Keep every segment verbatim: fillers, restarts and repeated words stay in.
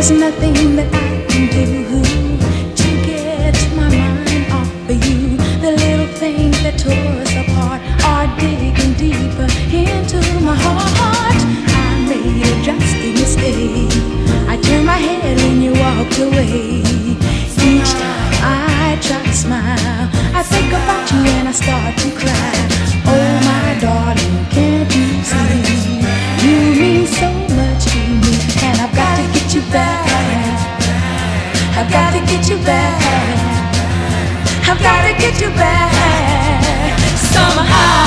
There's nothing that I can do to get my mind off of you. The little things that tore us apart are digging deeper into my heart. I made a drastic mistake. I turned my head when you walked away. Each time I try to smile, I think about you and I start to cry. Oh my darling, can't you see? You mean so much to me, and I've got to get you back. I've got to get you back. I've got to get you back somehow.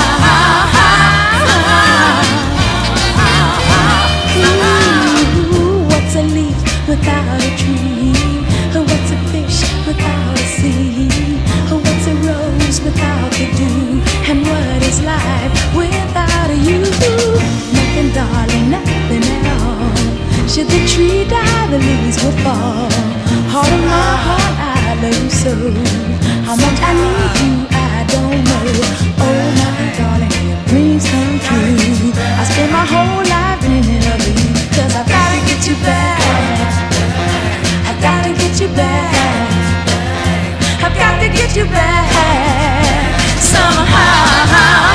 Ooh, what's a leaf without a tree? What's a fish without a sea? What's a rose without the dew? And what is life without you? Nothing, darling, nothing at all. Should the tree die, the leaves will fall. Heart of my heart, I love you so. How much I need you, I don't know. Oh my darling, your dreams come true. I spend my whole life dreaming of you, 'cause I've gotta get you back. I've gotta get you back. I've got to get you back somehow.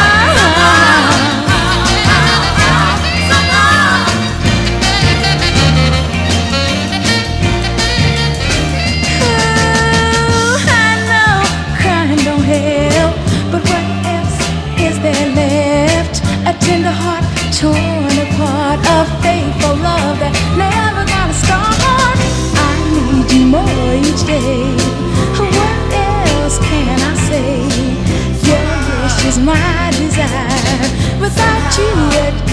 A tender heart torn apart, a faithful love that never gonna start. I need you more each day. What else can I say? Your wish is my desire. Without you, it